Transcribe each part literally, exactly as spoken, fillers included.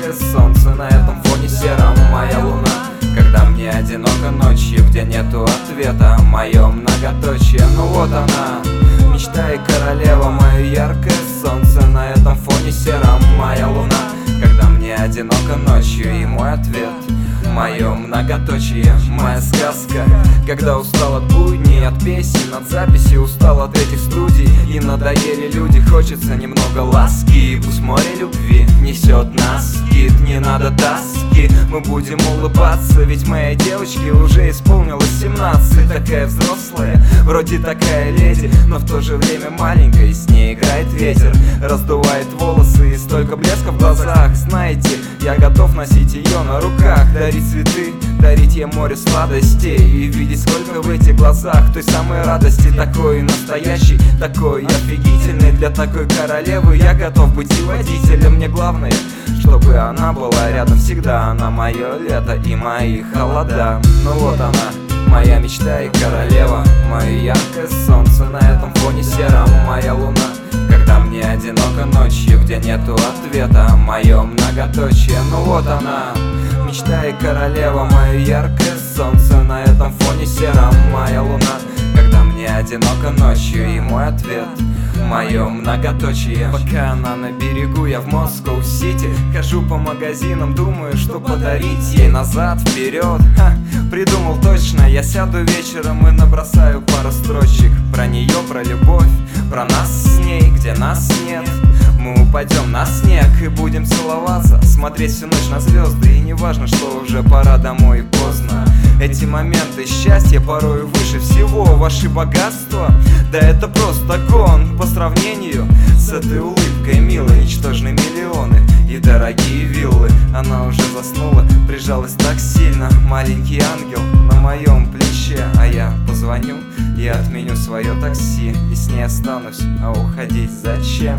яркое солнце, на этом фоне сером моя луна. Когда мне одиноко ночью, где нету ответа, мое многоточие, ну вот она, мечта и королева, мое яркое солнце, на этом фоне сером моя луна. Когда мне одиноко ночью, и мой ответ мое многоточие, моя сказка. Когда устал от будней, от песен, от записи, устал от этих студий, и надоели люди, хочется немного ласки. Пусть море любви несет нас, скид, не надо тоски. Мы будем улыбаться, ведь моей девочке уже исполнилось семнадцать. Такая взрослая, вроде такая леди, но в то же время маленькая, и с ней играет ветер, раздувает волосы и столько блеска в глазах. Знаете, я готов носить ее на руках, дарить цветы, дарить ей море сладостей, и видеть, сколько в этих глазах той самой радости. Такой настоящий, такой офигительный. Для такой королевы я готов быть и водителем. Мне главное, чтобы она была рядом всегда. Она мое лето и мои холода. Ну вот она, моя мечта и королева, мое яркое солнце, на этом фоне сером моя луна. Когда мне одиноко ночью, где нету ответа, мое многоточие, ну вот она, мечта и королева, мое яркое солнце, на этом фоне сером моя луна. Когда мне одиноко ночью, и мой ответ мое многоточие. Пока она на берегу, я в Москоу-Сити, хожу по магазинам, думаю, что подарить ей. Назад, вперед, ха, придумал точно. Я сяду вечером и набросаю пару строчек про нее, про любовь, про нас с ней, где нас нет. Мы упадем на снег и будем целоваться, смотреть всю ночь на звезды, и не важно, что уже пора домой и поздно. Эти моменты счастья порой выше всего. Ваши богатства, да это просто гон по сравнению с этой улыбкой милой. Ничтожны миллионы и дорогие виллы. Она уже заснула, прижалась так сильно, маленький ангел на моем плече. А я позвоню и отменю свое такси, и с ней останусь, а уходить зачем?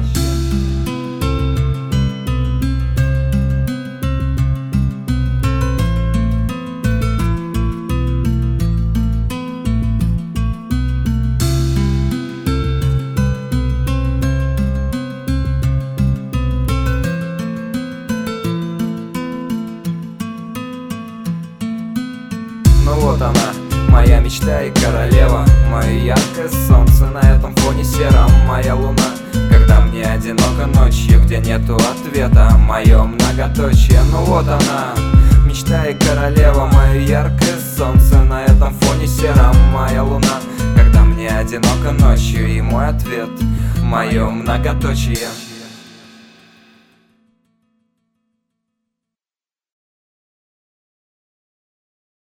Ну вот она, моя мечта и королева, мое яркое солнце, на этом фоне сером моя луна. Когда мне одиноко ночью, где нету ответа, мое многоточие, ну вот она, мечта и королева, мое яркое солнце, на этом фоне сером моя луна. Когда мне одиноко ночью, и мой ответ мое многоточие.